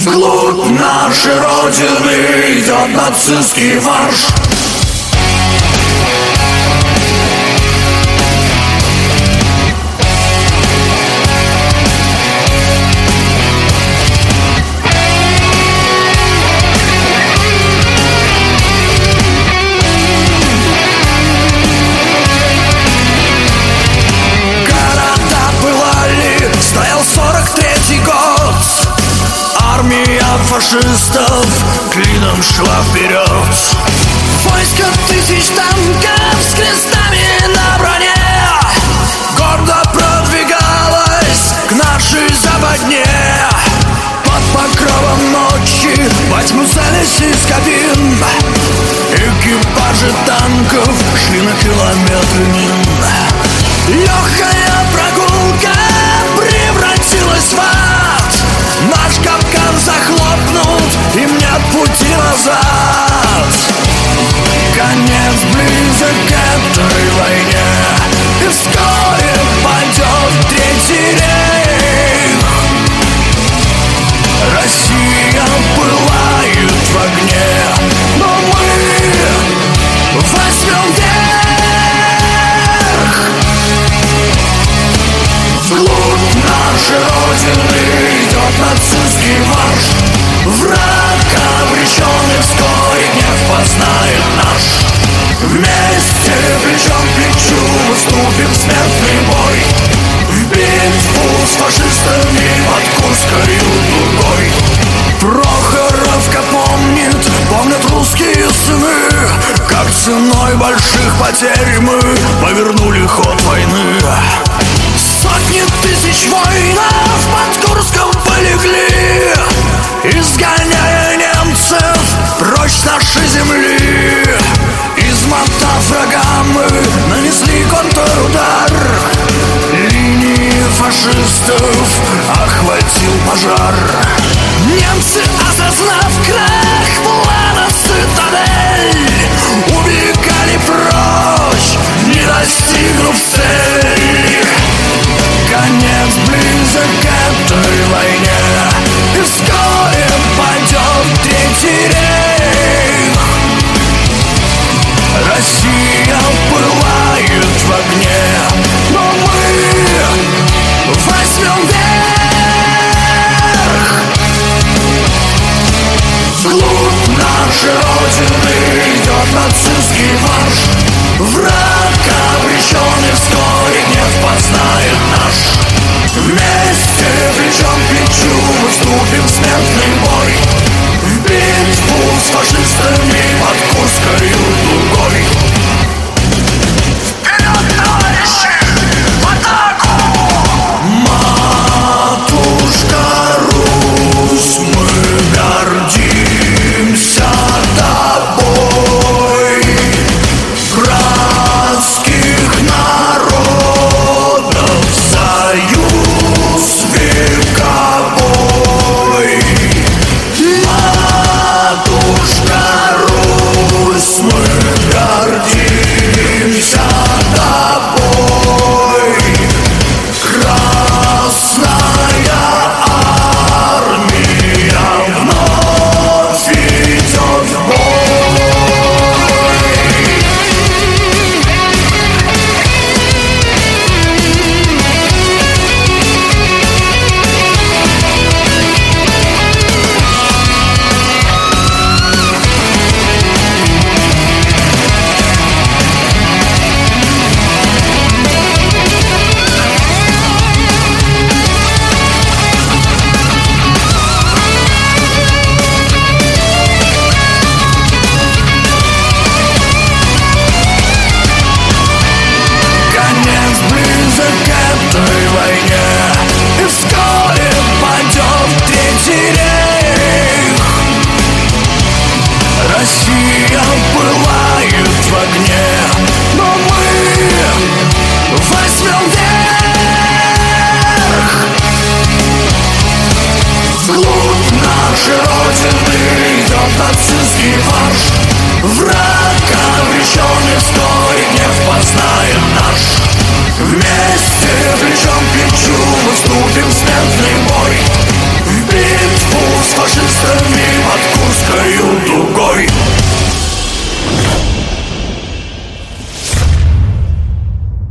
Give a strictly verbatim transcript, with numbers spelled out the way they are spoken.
Вглубь нашей Родины идет нацистский марш. Фашистов клином шла вперед. Войско тысяч танков с крестами на броне гордо продвигалось к нашей западне. Под покровом ночи во тьму целясь из кабин экипажи танков шли на километры мин. Легкая прогулка превратилась в ад. Наш капкан захлопнут, им нет пути назад. Конец близок к этой войне, и вскоре пойдет Третий рейх. Россия пылает в огне, но мы возьмем верх. Вглубь нашей Родины идет нацистский марш. Враг обреченный вскоре гнев познает наш. Вместе плечом к плечу выступим в смертный бой, в битву с фашистами под Курской дугой. Прохоровка помнит, помнят русские сыны, как ценой больших потерь мы повернули ход войны. Сотни тысяч воинов под Курском полегли, изгоняя немцев прочь с нашей земли. Измотав врага, мы нанесли контрудар. Линии фашистов охватил пожар. Немцы, осознав край